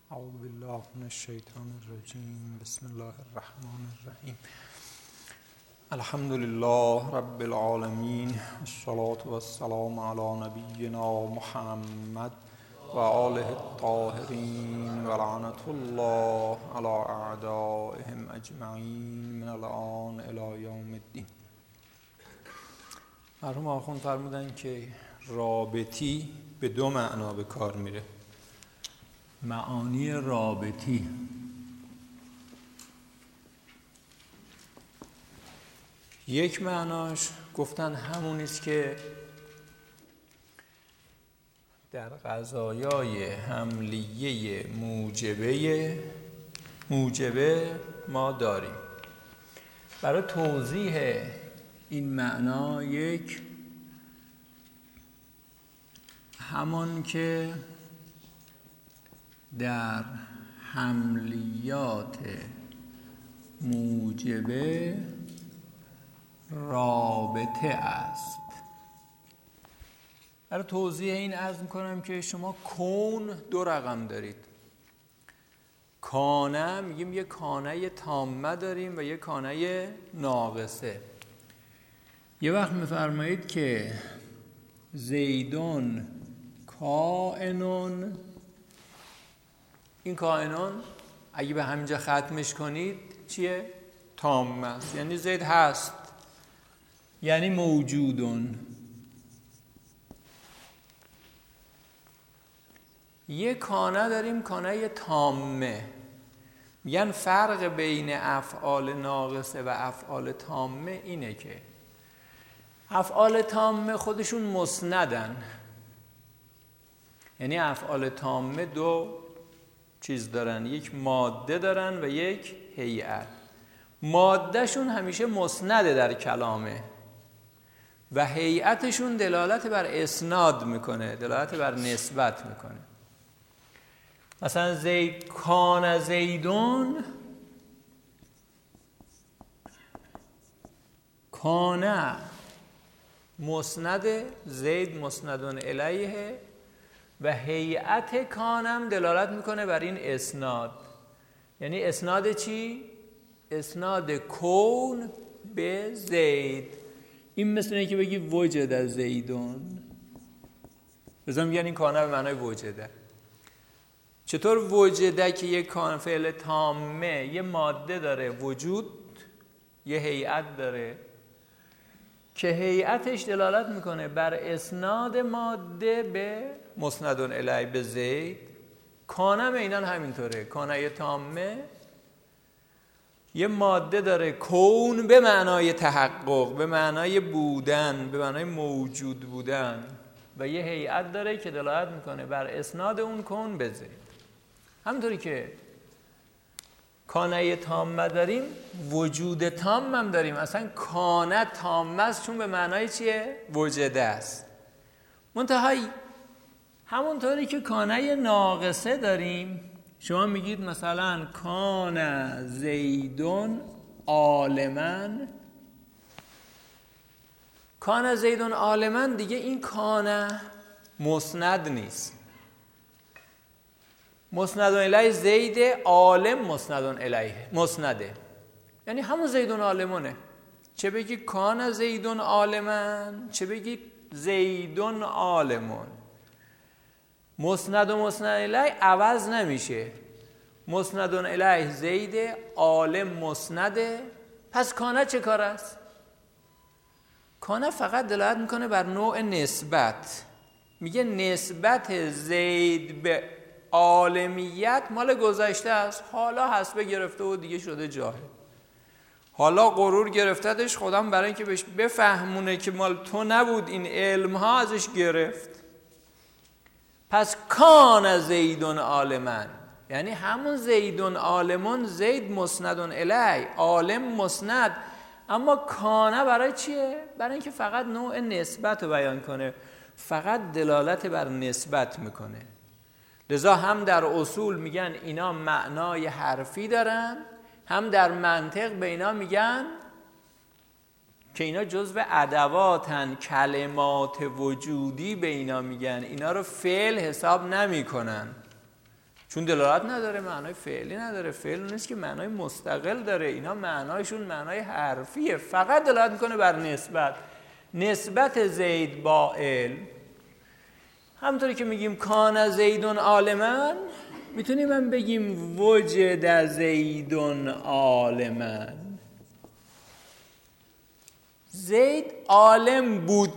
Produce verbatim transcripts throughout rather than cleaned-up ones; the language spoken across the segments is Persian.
اعوذ بالله من الشیطان الرجیم. بسم الله الرحمن الرحیم. الحمد لله رب العالمین، الصلاة والسلام علی نبینا محمد و آله الطاهرین و لعنة الله علی اعدائهم اجمعین من الآن الی یوم الدین. مرحوم آخوند فرمودن که رابطی به دو معنا به کار میره. معانی رابطی، یک معناش گفتن همون است که در قضایای حملیه موجبه موجبه ما داریم. برای توضیح این معنا یک همان که در حملیات موجبه رابطه است. برای توضیح این عرض میکنم که شما کون دو رقم دارید. کانه میگیم یه کانه تامه داریم و یه کانه ناقصه. یه وقت میفرمایید که زیدون کائنون، این کائنون اگه به همینجا ختمش کنید چیه؟ تام است، یعنی زید هست، یعنی موجودون. یه کانه داریم، کانه تامه. میگن فرق بین افعال ناقصه و افعال تامه اینه که افعال تامه خودشون مسندن، یعنی افعال تامه دو چیز دارن، یک ماده دارن و یک هیئت. مادهشون همیشه مسنده در کلامه و هیئتشون دلالت بر اسناد میکنه، دلالت بر نسبت میکنه. مثلا زید کان زیدون، کانه مسند، زید مسندون الیه و هیئت کانم دلالت میکنه بر این اسناد. یعنی اسناد چی؟ اسناد کون به زید. این مثل اینه که بگی وجد زیدون، بذار میگن این کانه به معنای وجده. چطور وجده که یک کان فعل تامه یه ماده داره وجود، یه هیئت داره که هیئتش دلالت میکنه بر اسناد ماده به مسندون الی به زید. کانم اینان همینطوره. کانه تامه یه ماده داره کون به معنای تحقق، به معنای بودن، به معنای موجود بودن و یه هیئت داره که دلالت میکنه بر اسناد اون کون به زید. همونطوری که کانه تامه داریم، وجود تام هم داریم. اصلا کانه تامه است چون به معنای چیه؟ وجده است. منتهای همونطوری که کانه ناقصه داریم، شما میگید مثلا کان زیدون عالمن، کان زیدون عالمن، دیگه این کانه مسند نیست. مسندون الیه زید، عالم مسندون الیه مسنده، یعنی همون زیدون عالمونه. چه بگی کان زیدون عالمن، چه بگی زیدون عالمون، مسند و مسند الیه عوض نمیشه. مسندون الیه زید، عالم مسنده. پس کانه چه کار است؟ کانه فقط دلالت میکنه بر نوع نسبت. میگه نسبت زید به عالمیت مال گذشته است، حالا حسبه گرفته و دیگه شده جاهل. حالا غرور گرفتدش، خودم برای اینکه بهش بفهمونه که مال تو نبود این علم ها، ازش گرفت. پس کان زیدون عالمن، یعنی همون زیدون عالمون، زید مسندون الی، عالم مسند. اما کانه برای چیه؟ برای اینکه فقط نوع نسبت رو بیان کنه، فقط دلالت بر نسبت میکنه. لذا هم در اصول میگن اینا معنای حرفی دارن، هم در منطق به اینا میگن که اینا جزو ادواتن، کلمات وجودی به اینا میگن، اینا رو فعل حساب نمی کنن. چون دلالت نداره، معنای فعلی نداره. فعل نیست که معنای مستقل داره، اینا معنایشون معنای حرفیه، فقط دلالت میکنه بر نسبت. نسبت زید با ال، همونطوری که میگیم کان زیدون عالمن، میتونیم هم بگیم وجد زیدون عالمن. زید عالم بود،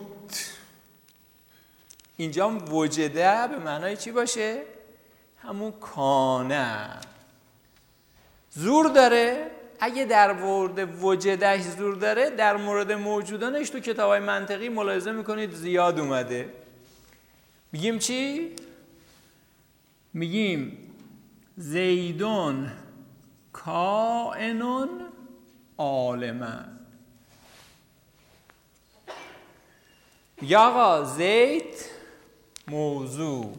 اینجا هم وجده به معنای چی باشه؟ همون کانه. زور داره، اگه در مورد وجدهش زور داره، در مورد موجودانش تو کتابای منطقی ملاحظه میکنید زیاد اومده. میگیم چی؟ میگیم زیدون کائنون عالمن. یا آقا زید موضوع،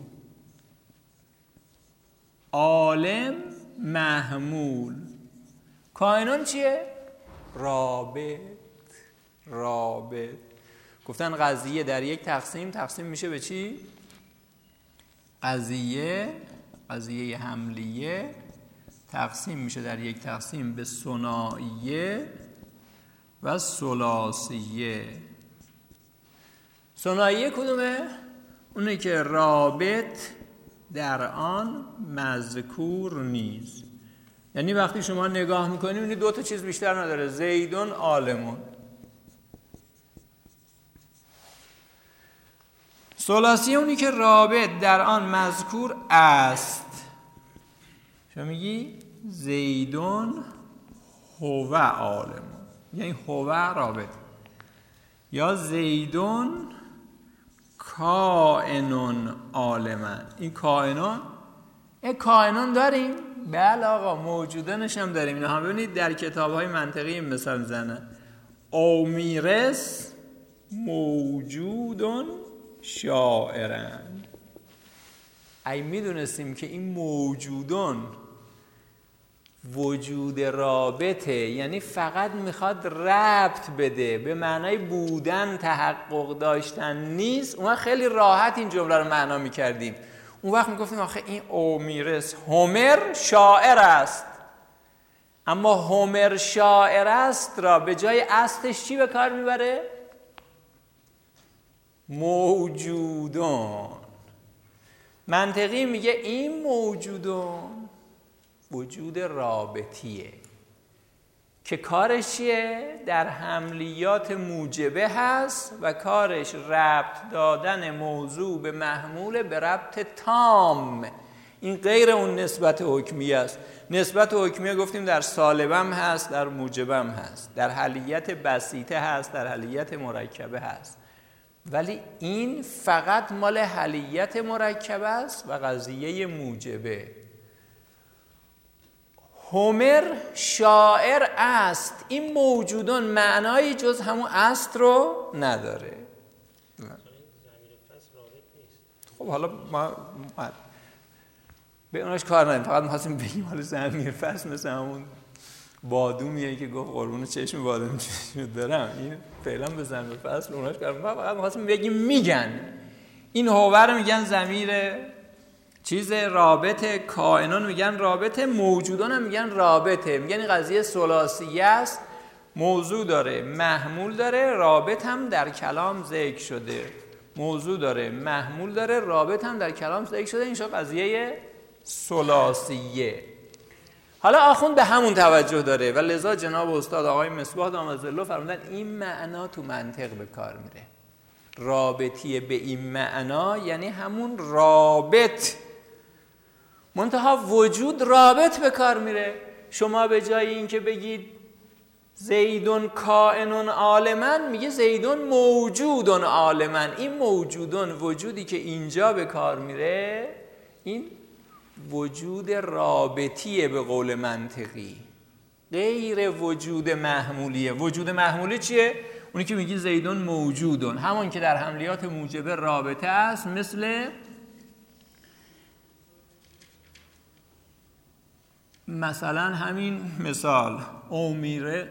عالم محمول، کائنون چیه؟ رابط. رابط گفتن قضیه در یک تقسیم تقسیم میشه به چی؟ قضیه، قضیه حملیه تقسیم میشه در یک تقسیم به ثنائیه و ثلاثیه. ثنائیه کدومه؟ اونه که رابط در آن مذکور نیست. یعنی وقتی شما نگاه میکنید میبینید دو تا چیز بیشتر نداره، زیدون عالمون. ثلاثیه اونی که رابط در آن مذکور است. شما میگی زیدون هو عالمون، یعنی هو رابط. یا زیدون کائنون عالمن. این کائنون، این کائنون داریم؟ بله آقا، موجودانش هم داریم. اینا هم ببینید در کتاب‌های منطقی این مثال میزنه. اومیرس موجودون شاعرن. ای میدونستیم که این موجودون وجود رابطه، یعنی فقط میخواد ربط بده، به معنای بودن تحقق داشتن نیست، اون وقت خیلی راحت این جمله رو معنا میکردیم. اون وقت میگفتیم آخه این اومیرس، هومر شاعر است، اما هومر شاعر است را به جای استش چی به کار میبره؟ موجودون. منطقی میگه این موجودون وجود رابطیه که کارش چیه؟ در حملیات موجبه هست و کارش ربط دادن موضوع به محمول به ربط تام. این غیر اون نسبت حکمیه است. نسبت حکمیه گفتیم در سالبم هست، در موجبم هست، در حلیت بسیطه هست، در حلیت مرکبه هست، ولی این فقط مال حلیت مرکبه است و قضیه موجبه. هومر شاعر است، این موجودان معنایی جز همون است رو نداره. خب حالا ما به اوناش کار نداریم، فقط می‌خواستیم بگیم حالا ضمیر فصل مثل همون بادومیه که گفت قربون چشم بادوم چشم دارم، این فعلا به ضمیر فصل اوناش کار نداریم، فقط می‌خواستیم بگیم میگن این هوور رو میگن ضمیر چیز رابطه، کائنان میگن رابطه، موجودان هم میگن رابطه. میگن این قضیه ثلاثیه است، موضوع داره، محمول داره، رابط هم در کلام ذکر شده. موضوع داره، محمول داره، رابط هم در کلام ذکر شده. این شد قضیه ثلاثیه. حالا آخوند به همون توجه داره و لذا جناب استاد آقای مصباح دامادالله فرمودن این معنا تو منطق به کار میره. رابطیه به این معنا یعنی همون رابط، منتها وجود رابط به کار میره. شما به جای این که بگید زیدون کائنون عالمن، میگه زیدون موجودون عالمن. این موجودون، وجودی که اینجا به کار میره، این وجود رابطیه به قول منطقی، غیر وجود محمولیه. وجود محمولی چیه؟ اونی که میگی زیدون موجودون، همون که در حملیات موجبه رابطه است، مثل مثلا همین مثال اومیره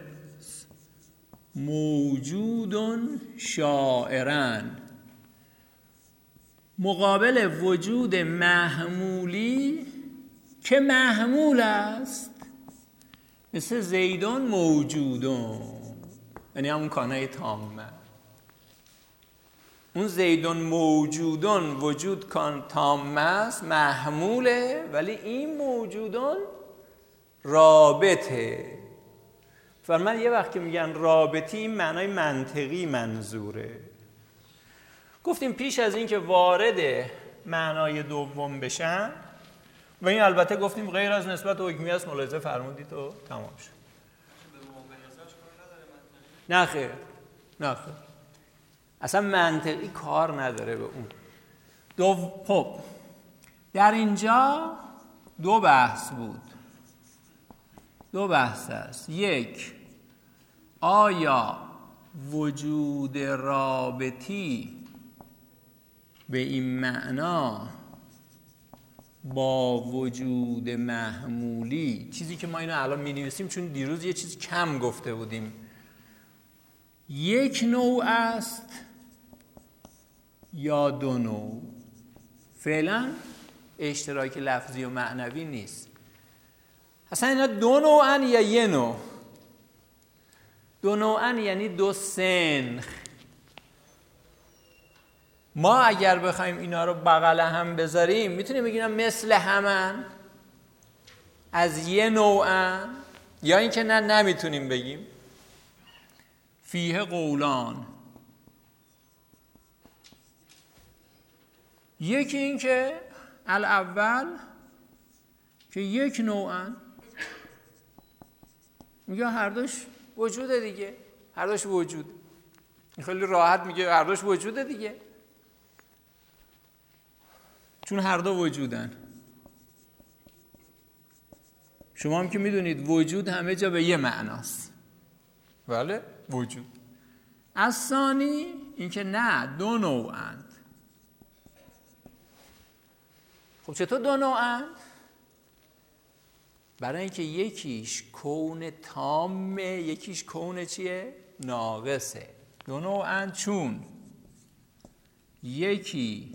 موجودون شاعرن. مقابل وجود محمولی که محمول است مثل زیدون موجودون، یعنی همون کانه تامه. اون زیدون موجودون وجود کان تامه است، محموله، ولی این موجودون رابطه. فرمان یه وقت که میگن رابطی این معنای منطقی منظوره. گفتیم پیش از این که وارد معنای دوم بشن و این البته گفتیم غیر از نسبت حکمی است، ملاحظه فرمودید و تمام شد. نه خیر، نه خیر، اصلا منطقی کار نداره به اون. دو خب در اینجا دو بحث بود، دو بحث است. یک، آیا وجود رابطی به این معنا با وجود محمولی، چیزی که ما اینو الان می‌نویسیم چون دیروز یه چیز کم گفته بودیم، یک نوع است یا دو نوع؟ فعلا اشتراک لفظی و معنوی نیست. اصلا اینا دو نوعن یا یه نوع؟ دو نوعن یعنی دو سنخ. ما اگر بخوایم اینا رو بغل هم بذاریم میتونیم بگیم مثل همن، از یه نوعن، یا اینکه نه نمیتونیم بگیم. فیه قولان، یکی این که الاول که یک نوعن، میگه هر دوش وجوده دیگه، هر دوش وجود، خیلی راحت میگه هر دوش وجوده دیگه، چون هر دو وجودن. شما هم که میدونید وجود همه جا به یه معناست، بله وجود. از ثانی این که نه دو نوعند. خب چطور دو نوعند؟ برای اینکه یکیش کون تامه، یکیش کون چیه؟ ناقصه. دو نوعند چون یکی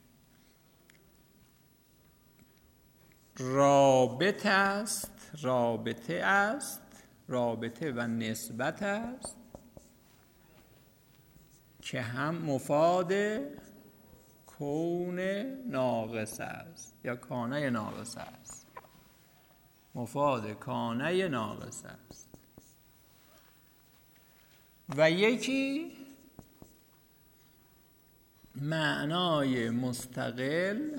رابطه است، رابطه است، رابطه و نسبت است که هم مفاد کون ناقص است یا کانه ناقص است، مفاد کانه ناقص است. و یکی معنای مستقل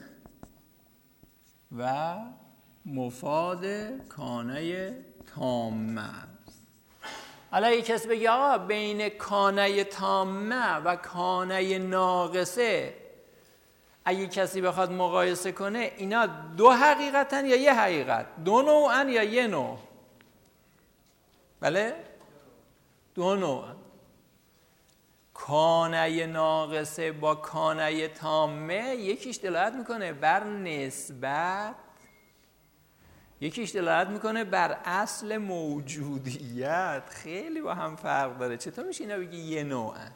و مفاد کانه تامه است. حالا یک کسی بگه آقا بین کانه تامه و کانه ناقصه اگه کسی بخواد مقایسه کنه اینا دو حقیقتن یا یه حقیقت؟ دو نوعن یا یه نوع؟ بله؟ دو نوعن. کانه ناقصه با کانه تامه یکیش دلالت میکنه بر نسبت، یکیش دلالت میکنه بر اصل موجودیت. خیلی با هم فرق داره. چطور میشه اینا بگی یه نوعن؟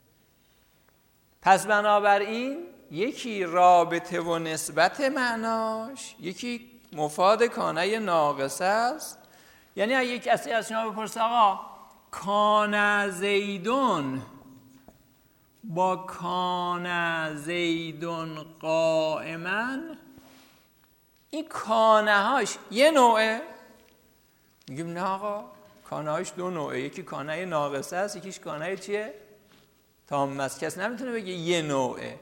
پس بنابراین یکی رابطه و نسبت معناش، یکی مفاد کانه ناقصه است. یعنی اگه یک کسی از شما بپرسه آقا کان زیدون با کان زیدون قائما، این کانه هاش یه نوعه؟ میگیم نه آقا کانه هاش دو نوعه، یکی کانه ناقصه است، یکیش کانه چیه؟ تامه است. کسی نمیتونه بگه یه نوعه.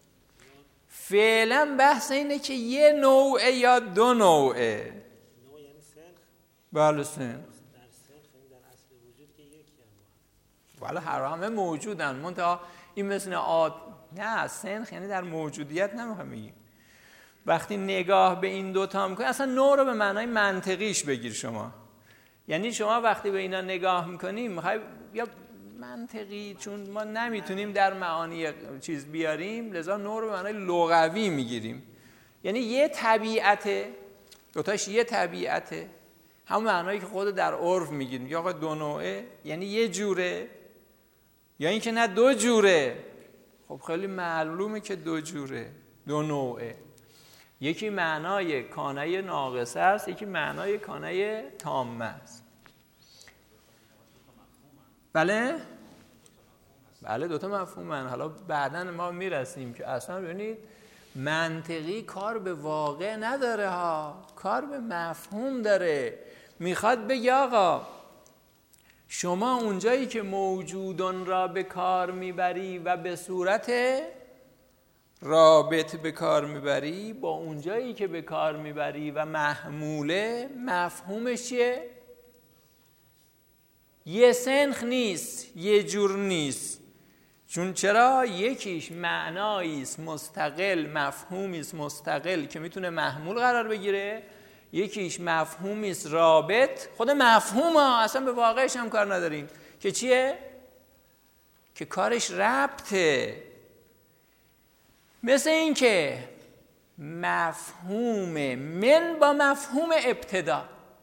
فعلا بحث اینه که یه نوعه یا دو نوعه. نوع یعنی سنخ؟ بله سنخ. در سنخ یعنی در اصل وجود که یکی هم. بله هر همه موجودن، منتها این مثل آد نه سنخ یعنی در موجودیت نمیخوام بگیم. وقتی نگاه به این دوتا میکنی اصلا نوع رو به معنای منطقیش بگیر شما. یعنی شما وقتی به اینا نگاه میکنی میخوای یا منطقی، چون ما نمیتونیم در معانی چیز بیاریم لذا نوع رو به معنای لغوی میگیریم. یعنی یه طبیعته، دوتاش یه طبیعته، همون معنایی که خود در عرف میگیریم. یا آقا دو نوعه یعنی یه جوره یا اینکه نه دو جوره. خب خیلی معلومه که دو جوره، دو نوعه. یکی معنای کانه ناقصه است، یکی معنای کانه تامه است. بله؟ بله دوتا مفهومن. حالا بعداً ما میرسیم که اصلا ببینید منطقی کار به واقع نداره ها، کار به مفهوم داره. میخواد بگه آقا شما اونجایی که موجودان را به کار میبری و به صورت رابط به کار میبری، با اونجایی که به کار میبری و محموله، مفهومش چیه؟ یه سنخ نیست، یه جور نیست. چون چرا؟ یکیش معنایی است مستقل، مفهومی است مستقل که میتونه محمول قرار بگیره، یکیش مفهومی است رابط. خود مفهوم ها اصلا به واقعش هم کار نداریم که چیه؟ که کارش ربطه. مثل این که مفهوم من با مفهوم ابتدا،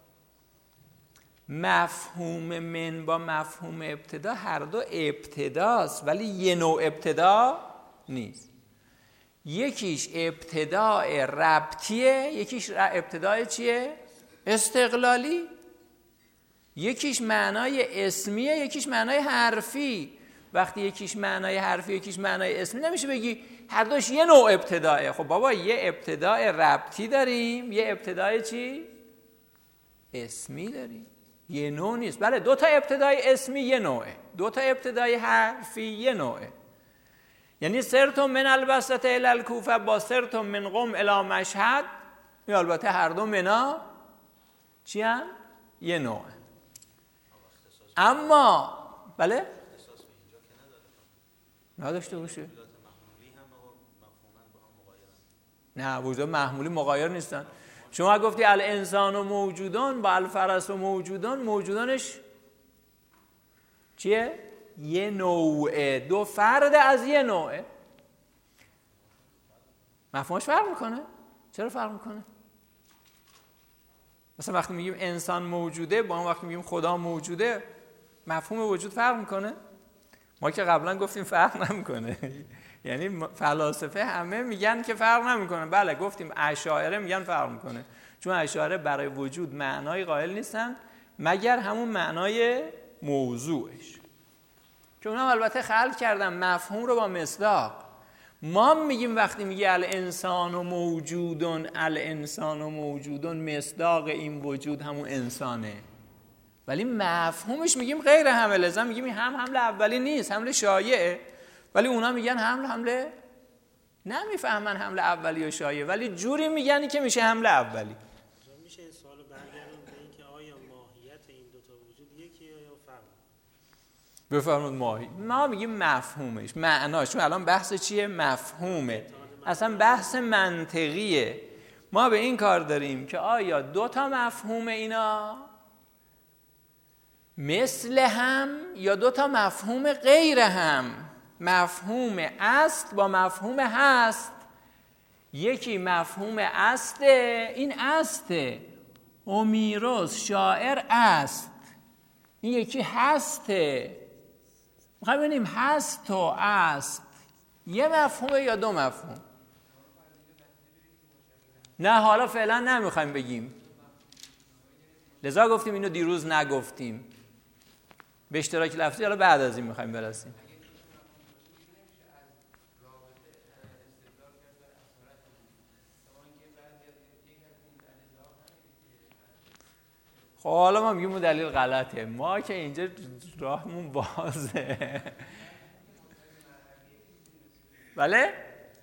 مفهوم من با مفهوم ابتدا هر دو ابتداست ولی یه نوع ابتدا نیست. یکیش ابتداء ربطیه، یکیش ابتداء چیه؟ استقلالی. یکیش معنای اسمیه، یکیش معنای حرفی. وقتی یکیش معنای حرفی یکیش معنای اسمی، نمیشه بگی هر دوش یه نوع ابتداءه. خب بابا یه ابتداء ربطی داریم، یه ابتداء چی؟ اسمی داریم. یه نوع نیست. بله دو تا ابتدای اسمی یه نوعه، دو تا ابتدای حرفی یه نوعه. یعنی سرتم من البسطه الی الکوفه با سرتم من قم الی مشهد، یا البته هر دو منا چی هم؟ یه نوعه. اما بله نداشته باشه. نه وجود محمولی مغایر نیستن. شما گفتی الانسان و موجودان با الفرس و موجودان، موجودانش چیه؟ یه نوعه، دو فرد از یه نوعه. مفهومش فرق میکنه؟ چرا فرق میکنه؟ مثلا وقتی میگیم انسان موجوده با اون وقتی میگیم خدا موجوده، مفهوم وجود فرق میکنه؟ ما که قبلا گفتیم فرق نمیکنه. یعنی فلاسفه همه میگن که فرق نمیکنه. بله گفتیم اشاعره میگن فرق میکنه، چون اشاعره برای وجود معنای قائل نیستن مگر همون معنای موضوعش، که اونم البته خلق کردن مفهوم رو با مصداق. ما میگیم وقتی میگه الانسان و موجودون، الانسان و موجودون مصداق این وجود همون انسانه، ولی مفهومش میگیم غیر حمله. لذا میگیم این هم حمله اولی نیست، حمله شایعه، ولی اونا میگن حمله حمله نمیفهمن حمله اولی و شایعه، ولی جوری میگن که میشه حمله اولی. میشه این سوالو برگردون به اینکه آیا ماهیت این دو تا وجود یکیه یا فرق؟ بفرمایید. ماهی ما میگیم مفهومش، معناش. چون الان بحث چیه؟ مفهومه، اصلا بحث منطقیه. ما به این کار داریم که آیا دو تا مفهوم اینا مثل هم یا دو تا مفهوم غیر هم. مفهوم است با مفهوم هست. یکی مفهوم استه، این استه، هومیروس شاعر است. این یکی هسته. میخوایم ببینیم هست و است یه مفهومه یا دو مفهوم؟ نه حالا فعلا نمیخوایم بگیم، لذا گفتیم اینو دیروز نگفتیم. به اشتراک لفظی حالا بعد از این میخوایم برسیم. خب حالا ما میگیم اون دلیل غلطه، ما که اینجا راهمون بازه. بله؟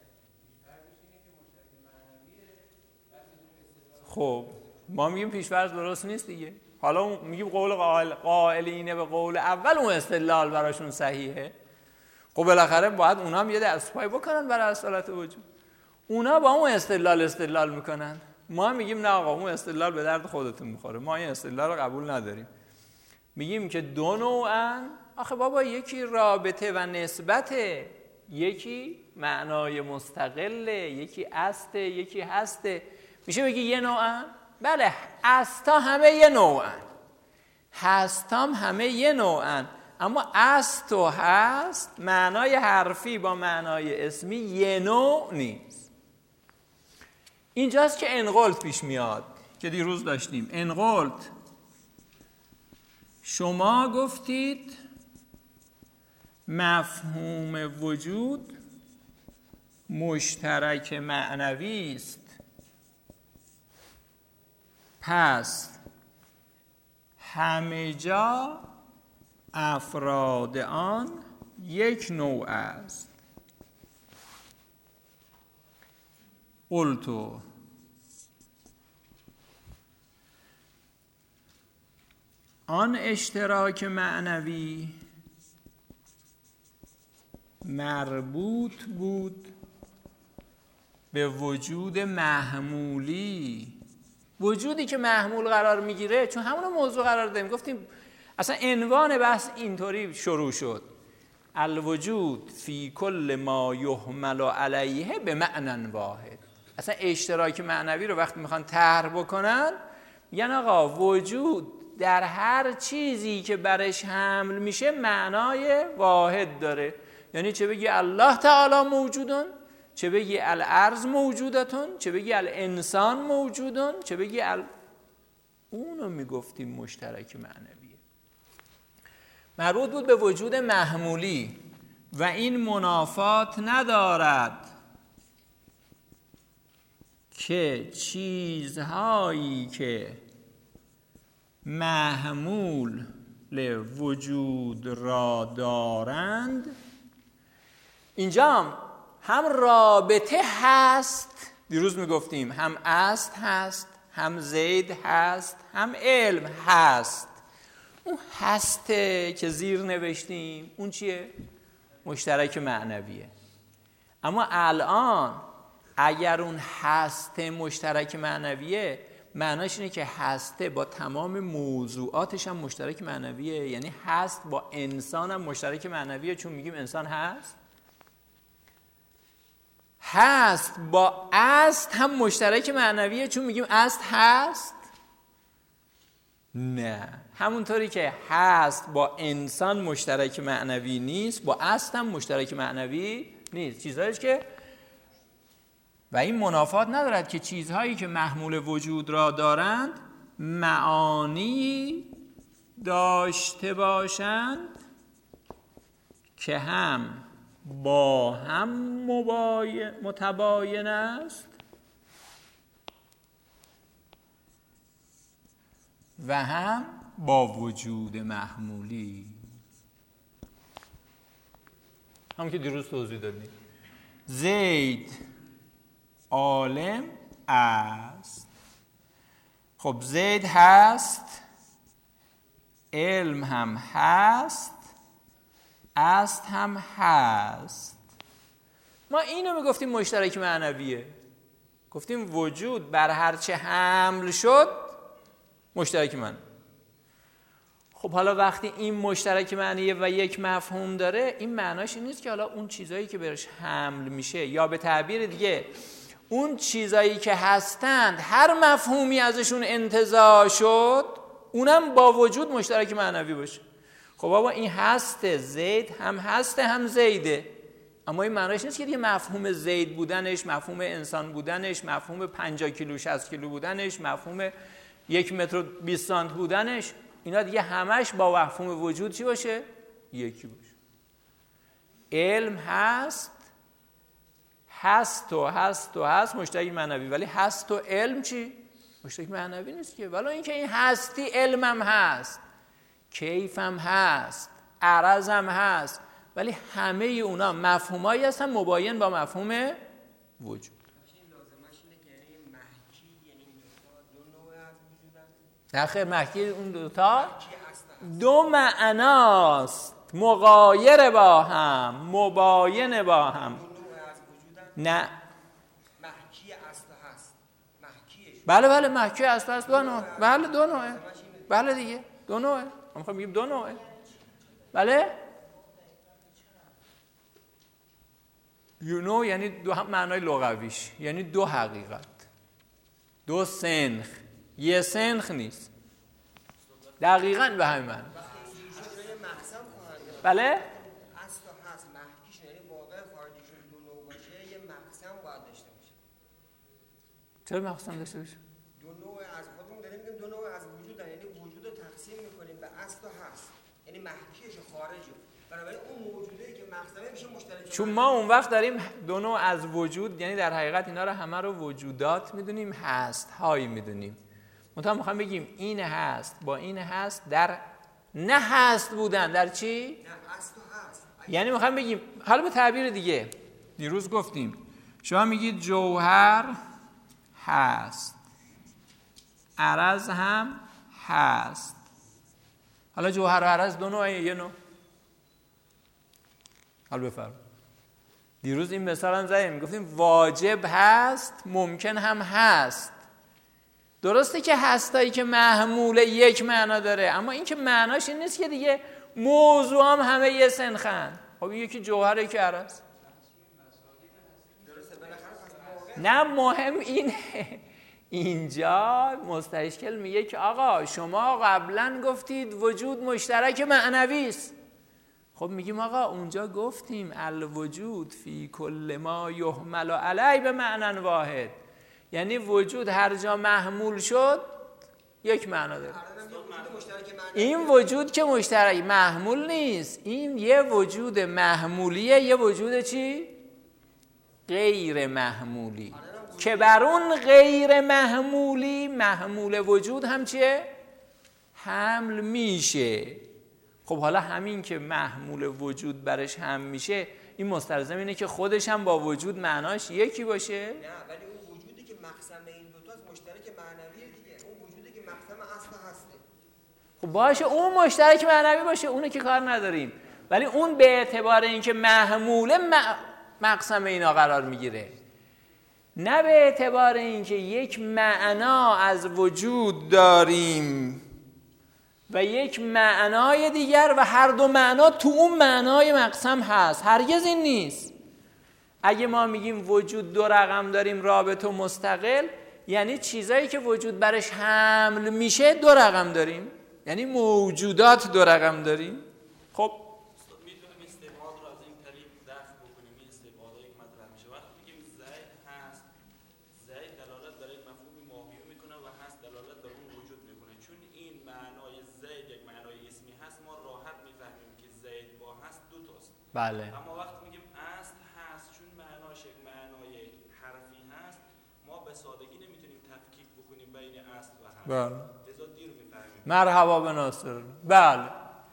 خب ما میگیم پیش‌فرض درست نیست دیگه. حالا میگیم قول قائل قائلینه به قول اول اون استدلال براشون صحیحه. خب بالاخره باید اونا هم یه دست پای بکنن برای اصالت وجود. اونا با اون استدلال استدلال میکنن، ما میگیم نه آقا اون استدلال به درد خودتون میخوره، ما این استدلال رو قبول نداریم. میگیم که دو نوعن. آخه بابا یکی رابطه و نسبته، یکی معنای مستقله، یکی استه، یکی هسته. میشه بگی یه نوعن؟ بله استا همه یه نوعن، هستام همه یه نوعن، اما است و هست معنای حرفی با معنای اسمی یه نوع نیست. اینجاست که انقلت پیش میاد که دیروز داشتیم. انقلت، شما گفتید مفهوم وجود مشترک معنوی است، پس همه جا افراد آن یک نوع است. قلتو آن اشتراک معنوی مربوط بود به وجود محمولی. وجودی که محمول قرار میگیره، چون همون موضوع قرار دادیم، گفتیم اصلا عنوان بحث اینطوری شروع شد: الوجود فی کل ما یحمل علیه به معنی واحد. اصلا اشتراک معنوی رو وقتی میخوان طرح بکنن میگن آقا وجود در هر چیزی که برش حمل میشه معنای واحد داره. یعنی چه بگی الله تعالی موجودون، چه بگی الارض موجودتون، چه بگی الانسان موجودون، چه بگی ال... اونو میگفتیم مشترک معنویه. مربوط بود به وجود محمولی و این منافات ندارد که چیزهایی که محمول وجود را دارند، اینجا هم رابطه هست، دیروز میگفتیم هم است هست، هم زید هست، هم علم هست. اون هسته که زیر نوشتیم اون چیه؟ مشترک معنویه. اما الان اگر اون هسته مشترک معنویه، معناش اینه که هسته با تمام موضوعاتش هم مشترک معنویه. یعنی هست با انسان هم مشترک معنویه، چون میگیم انسان هست. هست با است هم مشترک معنویه، چون میگیم است هست. نه، همونطوری که هست با انسان مشترک معنوی نیست، با است هم مشترک معنوی نیست. چیزهایش که و این منافات ندارد که چیزهایی که محمول وجود را دارند معانی داشته باشند که هم با هم متباین است و هم با وجود محمولی. همون که دیروز توضیح دادیم. زید عالم است. خب زید هست، علم هم هست، است هم هست. ما اینو میگفتیم مشترک معنویه. گفتیم وجود بر هرچه حمل شد مشترک معنوی. خب حالا وقتی این مشترک معنیه و یک مفهوم داره، این معناش این نیست که حالا اون چیزایی که برش حمل میشه، یا به تعبیر دیگه اون چیزایی که هستند هر مفهومی ازشون انتزاع شد اونم با وجود مشترک معنوی باشه. خب بابا این هسته، زید هم هسته هم زیده، اما این معناش نیست که دیگه مفهوم زید بودنش، مفهوم انسان بودنش، مفهوم پنجاه کیلو شصت کیلو بودنش، مفهوم یک متر و بیست سانت بودنش، اینا دیگه همش با مفهوم وجود چی باشه؟ یکی باشه. علم هست، هست و هست و هست مشترک معنوی، ولی هست و علم چی؟ مشترک معنوی نیست که. ولی اینکه این هستی علمم هست، کیفم هست، عرضم هست، ولی همه اونا مفهومایی هستن مباین با مفهوم وجود. نه خیر، محکی اون دوتا دو معناست، مغایر با هم، مباین با هم. نه محکی اصل هست، محکیش. بله بله محکی اصل هست، دو نوع. بله دو نوعه. بله دیگه دو نوعه. ما میخوایم بگیم دو نوعه. بله یو نو یعنی دو هم معنای لغویش، یعنی دو حقیقت، دو سنخ، یه سنخ نیست. دقیقاً به همین معنی. بله اصل هست، محکیش یعنی واقع خارجیشون دو نوع باشه، یه مقسم باید داشته باشه. چرا مقسم داشته باشه؟ دو نوع از خودمون داریم میگیم دو نوع از وجودن، یعنی وجود رو تقسیم میکنیم به اصل و هست، یعنی محکیش و خارجه. بنابراین اون موجودی که مقسمه میشه مشترک. چون ما اون وقت داریم دو نوع از وجود، یعنی در حقیقت اینا رو همه رو وجودات میدونیم، هست هایی میدونیم. منتها میخوام بگیم این هست با این هست در نه هست بودن، در چی؟ نه اصل و هست. یعنی میخوام بگیم، حالا به تعبیر دیگه دیروز گفتیم شما میگید جوهر هست، عرض هم هست. حالا جوهر و عرض دو نوعه یه نوع؟ حالا بفرم. دیروز این مثال هم زدیم، گفتیم واجب هست، ممکن هم هست. درسته که هستایی که محمول یک معنا داره، اما این که معناش این نیست که دیگه موضوع هم همه یه سنخن. خب این یکی جوهر یکی عرض. نه مهم اینه، اینجا مستشکل میگه که آقا شما قبلا گفتید وجود مشترک معنوی است. خب میگیم آقا اونجا گفتیم الوجود فی کل ما یحمل علی به معنی واحد، یعنی وجود هر جا محمول شد یک معنا داره. این وجود که مشترک محمول نیست، این یه وجود محمولیه، یه وجود چی؟ غیر محمولی که بر اون غیر محمولی محمول وجود هم چیه؟ حمل میشه. خب حالا همین که محمول وجود برش هم میشه، این مستلزم اینه که خودش هم با وجود معناش یکی باشه؟ نه، ولی اون وجودی که مقسم این دو تاست مشترک معنویه دیگه. اون وجودی که مقسم اصل هسته. خب باشه اون مشترک معنوی باشه، اونو که کار نداریم، ولی اون به اعتبار اینکه محمول مقسم اینا قرار میگیره، نه به اعتبار اینکه یک معنا از وجود داریم و یک معنای دیگر و هر دو معنا تو اون معنای مقسم هست. هرگز این نیست. اگه ما میگیم وجود دو رقم داریم رابط و مستقل، یعنی چیزایی که وجود برش حمل میشه دو رقم داریم، یعنی موجودات دو رقم داریم. خب میتونیم استبعاد رو از این طریق دفع بکنیم. این استبعادایی که مطرح میشه وقتی میگیم زید هست، زید دلالت داره مفهوم ماهی میکنه و هست دلالت داره اون وجود میکنه. چون این معنای زید یک معنای اسمی هست، ما راحت میفهمیم که زید با هست دو تاست. بله. اما وقتی میگیم اصل هست، چون معناش یک معنای حرفی هست، ما به سادگی نمیتونیم تفکیک بکنیم بین اصل و هست. بله. لذا دیر میفهمیم. مرحبا به ناصر. بله.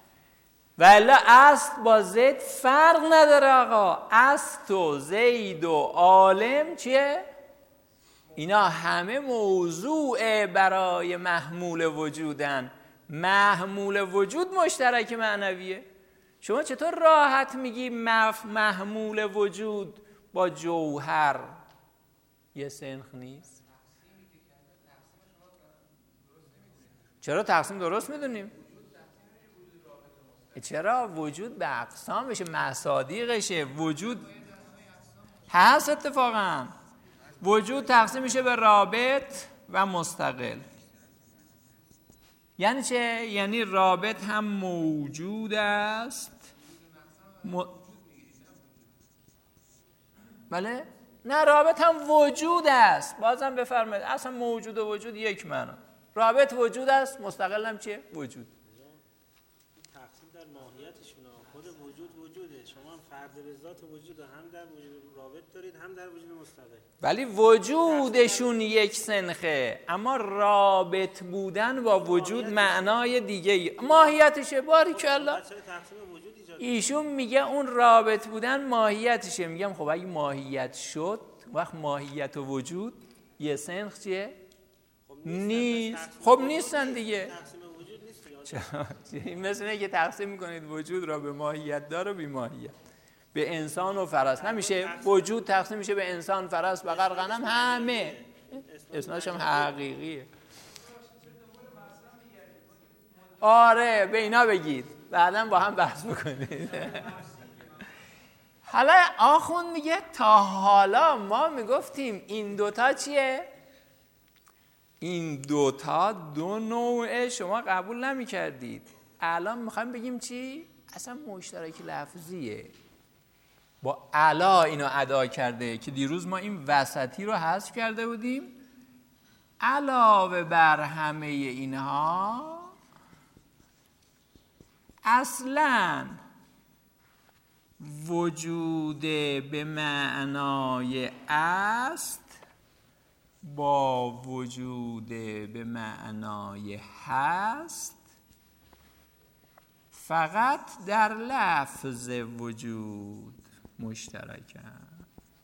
ولی اصل با زید فرق نداره آقا. اصل و زید و عالم چیه؟ اینا همه موضوع برای محمول وجودن. محمول وجود مشترک معنویه. شما چطور راحت میگی مف محمول وجود با جوهر یه سنخ نیست؟ چرا تقسیم درست میدونیم؟ چرا وجود به اقسام بشه، مصادیقشه. وجود هست اتفاقا. وجود تقسیم میشه به رابط و مستقل. یعنی چه؟ یعنی رابط هم موجود است. م... بله؟ نه، رابط هم وجود است. بازم بفرمایید اصلا موجود و وجود یک معنا. رابط وجود است، مستقل هم چیه؟ وجود. تقسیم در ماهیتشون، خود وجود وجوده. شما هم فرد به ذات وجود هم در وجود رابط دارید، هم در وجود مستقل. ولی وجودشون یک سنخه، اما رابط بودن با وجود معنای دیگه. ماهیتشه. باریکالله. ایشون میگه اون رابط بودن ماهیتشه. میگم خب اگه ماهیت شد، وقت ماهیت و وجود یه سنخ چیه؟ نیست. خب نیستن دیگه. این مثل اینه که تقسیم میکنید وجود را به ماهیت دار و بی ماهیت، به انسان و فرس. نمیشه وجود تقسیم میشه به انسان، فرس، بقر، غنم، همه اسمش هم حقیقیه. آره به اینا بگید، بعدا با هم بحث بکنید. حالا آخوند میگه تا حالا ما میگفتیم این دوتا چیه؟ این دوتا دو نوعه شما قبول نمی کردید. الان میخوایم بگیم چی؟ اصلا مشترک لفظیه. با علا اینو ادا کرده که دیروز ما این وسطی رو حذف کرده بودیم. علاوه بر همه اینها اصلاً وجود به معنای است با وجود به معنای هست فقط در لفظ وجود مشترکند.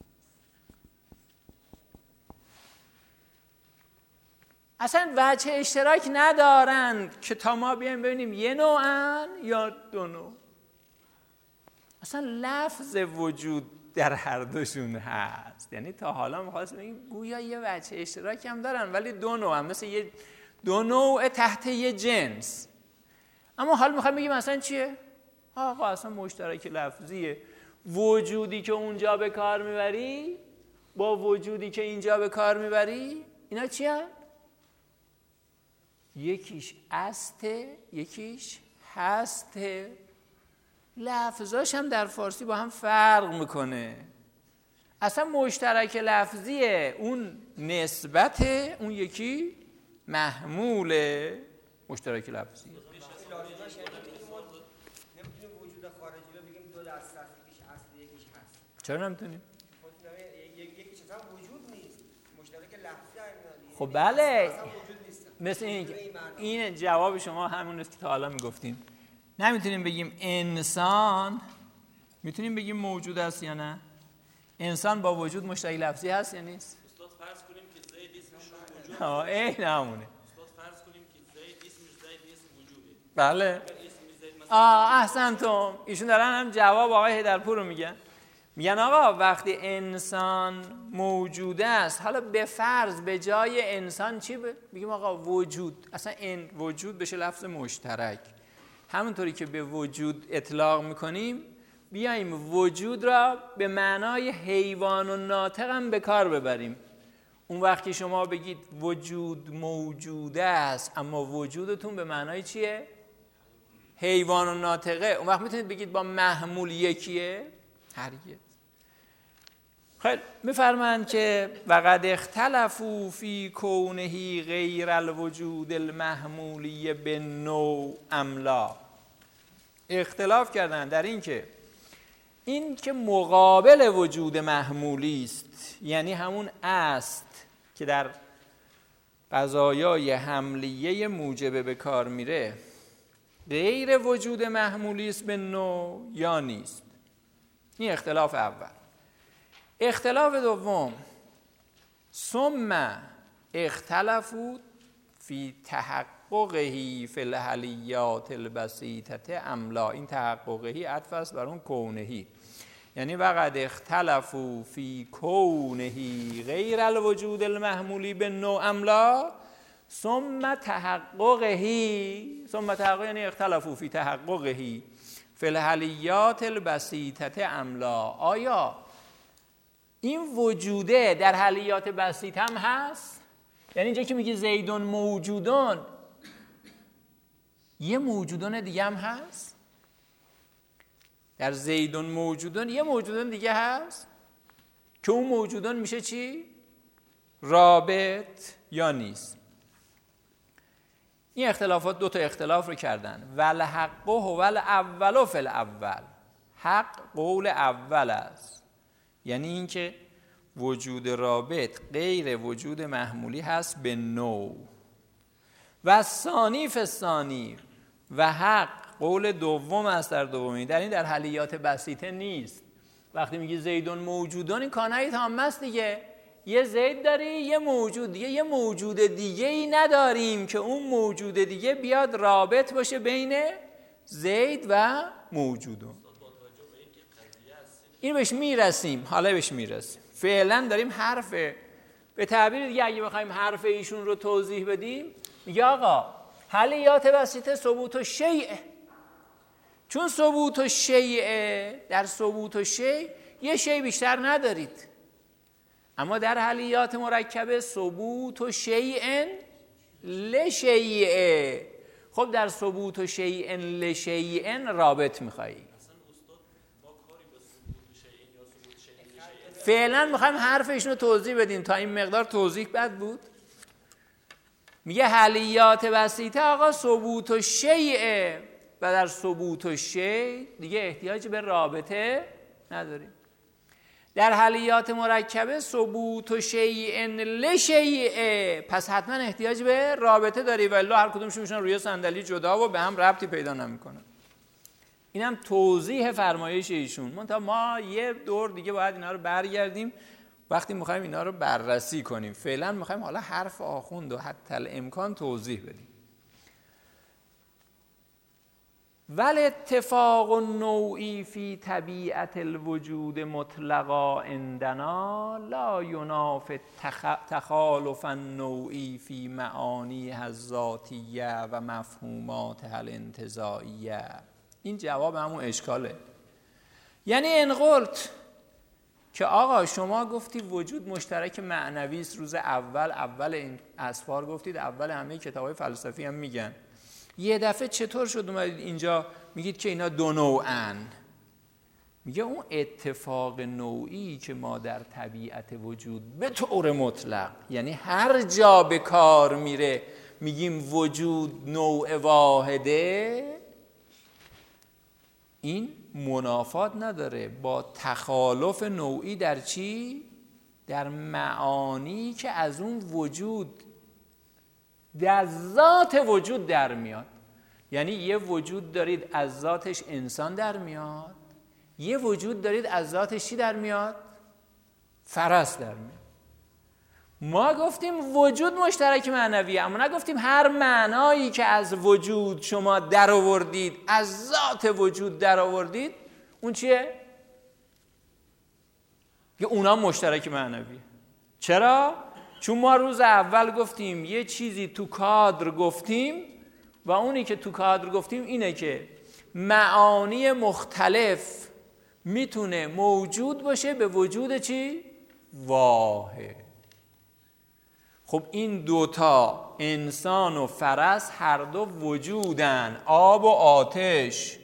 اصلا وجه اشتراک ندارند که تا ما بیایم ببینیم یه نوعن یا دو نوع. اصلا لفظ وجود در هر دوشون هست. یعنی تا حالا می‌خواستم بگیم گویا یه وجه اشتراک هم دارن ولی دو نوع هم، مثل یه دو نوع تحت یه جنس. اما حال می‌خوایم بگیم اصلا چیه؟ آقا اصلا مشترک لفظیه. وجودی که اونجا به کار میبری با وجودی که اینجا به کار میبری اینا چی هست؟ یکیش استه، یکیش هسته. لفظاش هم در فارسی با هم فرق میکنه. اصلا مشترک لفظیه، اون نسبته، اون یکی محموله. مشترک لفظی نمیتونیم وجود خارجی رو بگیم دو دسته است، یکیش اصل یکیش هست. چرا نمیتونیم؟ یکیش اصلا وجود نیست، مشترک لفظی هم. خب بله، مثل این این جواب شما همون است که تا حالا میگفتیم. نمیتونیم بگیم انسان، میتونیم بگیم موجود است یا نه؟ انسان با وجود مشترک لفظی هست یا نیست؟ استاد فرض کنیم که زید اسمش وجود. ها این همونه. استاد فرض کنیم که زید اسمش زید اسم وجوده. بله. آه احسنتم. ایشون دارن هم جواب آقای هیدرپور رو میگن. میگن آقا وقتی انسان موجود است، حالا به فرض به جای انسان چی بگیم؟ آقا وجود. اصلا این وجود بشه لفظ مشترک. همونطوری که به وجود اطلاق میکنیم بیایم وجود را به معنای حیوان و ناطق هم به کار ببریم. اون وقت که شما بگید وجود موجود است اما وجودتون به معنای چیه؟ حیوان و ناطقه. اون وقت میتونید بگید با محمول یکیه؟ هرگز. خیلی میفرمایند که وقد اختلفوا فی کونه غیر الوجود المحمولی به نوع املا. اختلاف کردن در این که این که مقابل وجود محمولی است، یعنی همون است که در قضایای حملیه موجبه به کار میره، غیر وجود محمولی است به نوع یا نیست. این اختلاف اول. اختلاف دوم، ثم اختلفوا فی تحققه فی الحلیات البسیطه املا. این تحققه عطف است بر اون کونهی، یعنی وقد اختلفوا فی کونه غیر الوجود المحمولی به نوع املا ثم تحققه. ثم تحققه یعنی اختلفوا فی تحققه فی الحلیات البسیطه املا. آیا این وجوده در حلیات بسیط هم هست؟ یعنی اینجا که میگه زیدون موجودون، یه موجودون دیگه هم هست؟ در زیدون موجودون یه موجودون دیگه هست که اون موجودون میشه چی؟ رابط یا نیست؟ این اختلافات دو تا اختلاف رو کردن. والحق هو الاول فی الاول. حق قول اول است، یعنی اینکه وجود رابط غیر وجود محمولی هست به نوع. و ثانی فی ثانی، و حق قول دوم است در دومی، در این در حلیات بسیطه نیست. وقتی میگی زیدون موجودون این کانایی تام است دیگه. یه زید داری، یه موجود دیگه، یه موجود دیگه ای نداریم که اون موجود دیگه بیاد رابط باشه بین زید و موجودون. این بهش میرسیم، حالا بهش میرسیم. فعلا داریم حرف، به تعبیر دیگه اگه بخوایم حرف ایشون رو توضیح بدیم، میگه آقا حلیات بسیطه ثبوت و شیء. چون ثبوت و شیء، در ثبوت و شیء یه شیء بیشتر ندارید، اما در حلیات مرکبه ثبوت و شیء لشیء. خب در ثبوت و شیء لشیء رابط میخوایی. فعلا میخوایم حرفشون رو توضیح بدیم. تا این مقدار توضیح بد بود. میگه حلیات بسیطه آقا ثبوت و شیعه و در ثبوت و شیع دیگه احتیاج به رابطه نداریم. در حلیات مرکبه ثبوت و شیء لشیء، پس حتما احتیاج به رابطه داری و الا هر کدومشون میشن روی صندلی جدا و به هم ربطی پیدا نمیکنن. اینم توضیح فرمایش ایشون. منتها ما یه دور دیگه باید اینا رو برگردیم وقتی میخوایم اینا رو بررسی کنیم. فعلا میخوایم حالا حرف آخوند و حتی الامکان توضیح بدیم. ول اتفاق النوعی فی طبیعت الوجود مطلقا عندنا لا ینافی تخالف النوعی فی معانیها الذاتیه و مفهوماتها الانتزاعیه. این جواب همون اشکاله. یعنی ان قلت که آقا شما گفتی وجود مشترک معنوی است، روز اول اول این اسفار گفتید، اول همه کتاب‌های فلسفی هم میگن، یه دفعه چطور شد اومدید اینجا میگید که اینا دو نوعن؟ میگه اون اتفاق نوعی که ما در طبیعت وجود به طور مطلق، یعنی هر جا به کار میره میگیم وجود نوع واحده، این منافات نداره با تخالف نوعی در چی؟ در معانی که از اون وجود در ذات وجود در میاد. یعنی یه وجود دارید از ذاتش انسان در میاد، یه وجود دارید از ذاتش چی در میاد؟ فرس در میاد. ما گفتیم وجود مشترک معنویه، اما نگفتیم هر معنایی که از وجود شما در آوردید، از ذات وجود در آوردید، اون چیه؟ که اونا مشترک معنویه. چرا؟ چون ما روز اول گفتیم یه چیزی تو کادر گفتیم و اونی که تو کادر گفتیم اینه که معانی مختلف میتونه موجود باشه به وجود چی؟ واحد. خب این دوتا انسان و فرس هر دو وجودن، آب و آتش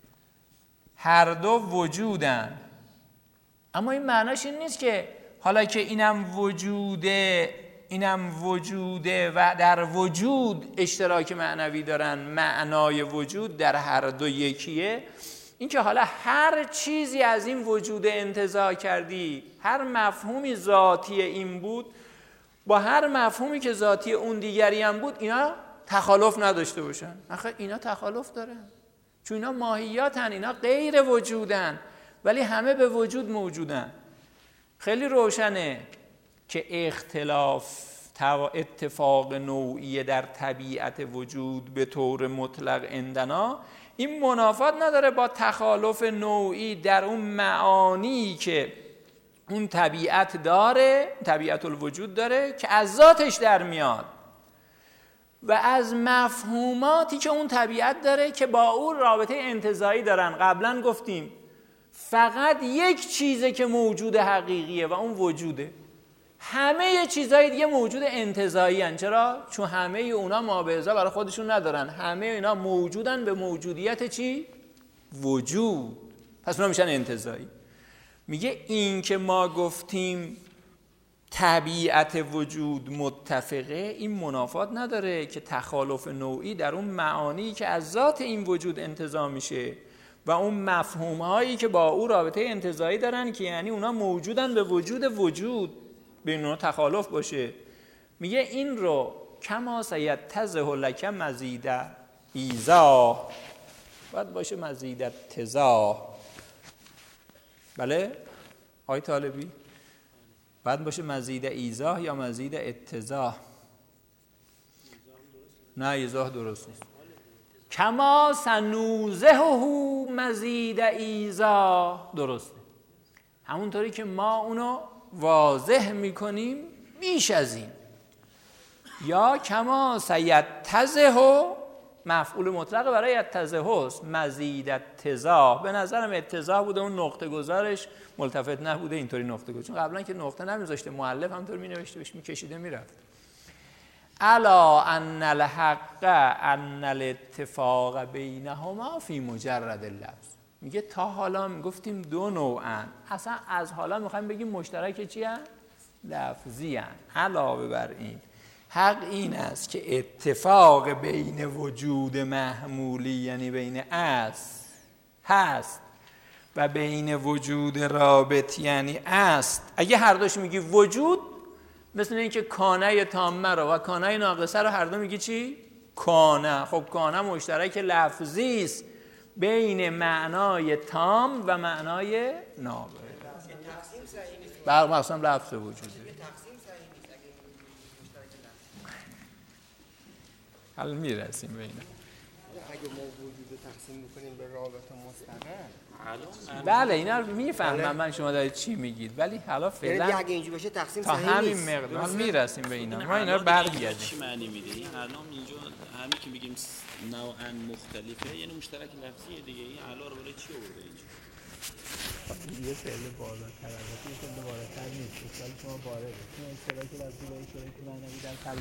هر دو وجودن، اما این معناش این نیست که حالا که اینم وجوده اینم وجوده و در وجود اشتراک معنوی دارن، معنای وجود در هر دو یکیه، این که حالا هر چیزی از این وجود انتزاع کردی، هر مفهومی ذاتی این بود با هر مفهومی که ذاتی اون دیگری هم بود، اینا تخالف نداشته باشن. آخه اینا تخالف دارن، چون اینا ماهیاتن، اینا غیر وجودن ولی همه به وجود موجودن. خیلی روشنه که اختلاف اتفاق نوعی در طبیعت وجود به طور مطلق عندنا این منافات نداره با تخالف نوعی در اون معانی که اون طبیعت داره، طبیعت الوجود داره که از ذاتش در میاد و از مفهوماتی که اون طبیعت داره که با اون رابطه انتزاعی دارن. قبلا گفتیم فقط یک چیزه که موجود حقیقیه و اون وجوده، همه چیزهای دیگه موجود انتزاعی هن. چرا؟ چون همه اونا مابعضا برای خودشون ندارن، همه اینا موجودن به موجودیت چی؟ وجود، پس اونا میشن انتزاعی. میگه این که ما گفتیم طبیعت وجود متفقه، این منافات نداره که تخالف نوعی در اون معانی که از ذات این وجود انتزاع میشه و اون مفهوم هایی که با او رابطه انتزاعی دارن که یعنی اونا موجودن به وجود وجود، بین اونا تخالف باشه. میگه این رو کما سیتضح لک مزید ایضاح، باید باشه مزید اتضاح. بله آقای طالبی؟ باید باشه مزید ایضاح یا مزید اتضاح؟ نه ایضاح درست نیست. کما سنوضحه مزید ایضاح درسته، همونطوری که ما اونو واضح میکنیم بیش از این. یا کما سیتضح، مفعول مطلق برای اتضح است، مزید اتضاح. به نظرم اتضاح بوده، اون نقطه گذارش ملتفت نبوده اینطوری نقطه گذار، چون قبلا که نقطه نمیذاشته مؤلف همطور مینوشته بهش میکشیده میرفت. الا ان الحق ان الاتفاق بینهما فی مجرد اللفظ. میگه تا حالا میگفتیم دو نوعن، اصلا از حالا میخوایم بگیم مشترک چی هست؟ لفظی هست. علاوه بر این حق این است که اتفاق بین وجود محمولی یعنی بین است هست و بین وجود رابط یعنی است، اگه هر دوش میگی وجود، مثل اینکه کانه تامه رو و کانه ناقصه رو هر دو میگی چی؟ کانه. خب کانه مشترک لفظی است بین معنای تام و معنای ناقص. تقسیم صحیح نیست. بر مثلا لفظ وجوده. تقسیم صحیح نیست اگه مشترک لفظ. حالا میرسیم به اینا. اگه ما وجود تقسیم میکنیم به رابط مستقل، بله اینا رو میفهمم من شما دارید چی میگید، ولی حالا یعنی فعلا اگه اینجوری باشه تقسیم تا صحیح همین نیست. مقدار میرسیم به اینا. ما اینا رو برگردیم. چی معنی میده این الان اینجا همین که میگیم نوعاً مختلفه یعنی مشترک لفظیه دیگه. این علا رو برای چی آورده اینجا؟ یه سل بالاتر البته یه سل بالاتر نیست. مثلا شما وارده چون اشتراک لفظی با اشتراک معنوی در